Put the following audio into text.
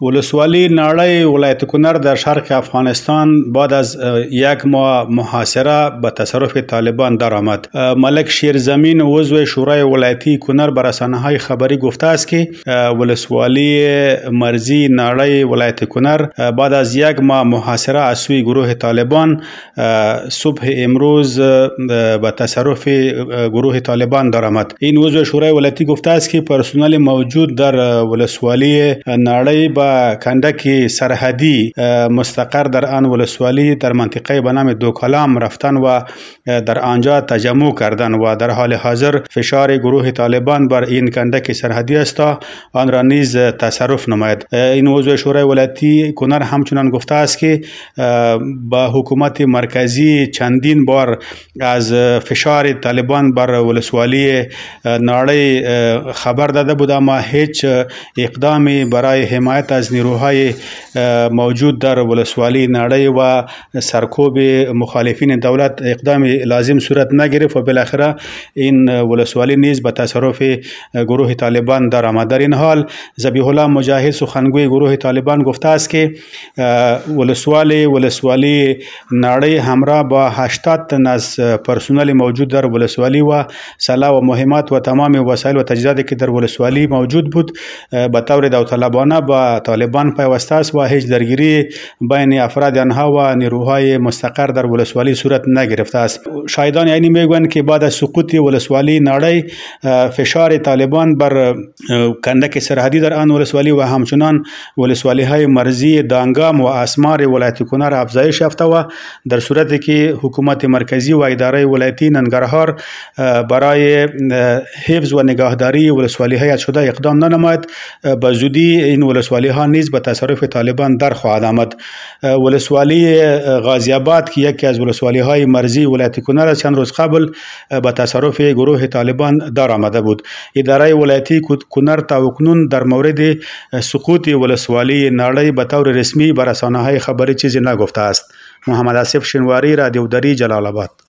ولسوالی ناړی ولایت کنر در شرق افغانستان بعد از یک ماه محاصره به تصرف طالبان درآمد. ملک شیرزمین عضو شورای ولایتی کنر به رسانه‌های خبری گفته است که ولسوالی مرزی ناړی ولایت کنر بعد از یک ماه محاصره از سوی گروه طالبان صبح امروز به تصرف گروه طالبان درآمد. این عضو شورای ولایتی گفته است که پرسنل موجود در ولسوالی ناړی به کندک سرحدی مستقر در آن ولسوالی در منطقه به نام دوکلام رفتن و در آنجا تجمع کردن و در حال حاضر فشار گروه طالبان بر این کندک سرحدی است تا آن را نیز تصرف نماید. این عضو شورای ولایتی کنر همچنان گفته است که با حکومت مرکزی چندین بار از فشار طالبان بر ولسوالی ناړی خبر داده بود، اما هیچ اقدامی برای حمایت از نیروهای موجود در ولسوالی ناړی و سرکوب مخالفین دولت اقدام لازم صورت نگرفت و بالاخره این ولسوالی نیز به تصرف گروه طالبان درآمد. در این حال ذبیح الله مجاهد سخنگوی گروه طالبان گفته است که ولسوالی ناړی همراه با 80 تن از پرسنل موجود در ولسوالی و سلاح و مهمات و تمام وسایل و تجهیزاتی که در ولسوالی موجود بود به طور داوطلبانه با طالبان پیوسته است و هیچ درگیری بین افراد آنها و نیروهای مستقر در ولسوالی صورت نگرفته است. شاهدان عینی میگویند که بعد از سقوط ولسوالی ناړی فشار طالبان بر کندک سرحدی در آن ولسوالی و همچنان ولسوالی های مرزی دانگام و اسمار ولایت کنر افزایش یافته و در صورتی که حکومت مرکزی و اداره ولایتی ننگرهار برای حفظ و نگهداری ولسوالی های شده اقدام ننماید، به زودی این ولسوالی ها نیز به تصرف طالبان در خواهد آمد. ولسوالی غازی آباد که یکی از ولسوالی های مرزی ولایت کنر چند روز قبل به تصرف گروه طالبان در آمده بود. اداره ولایتی کنر تاکنون در مورد سقوط ولسوالی ناړی به طور رسمی به رسانه‌های خبری چیزی نگفته است. محمد آصف شینواری، رادیو دری، جلال آباد.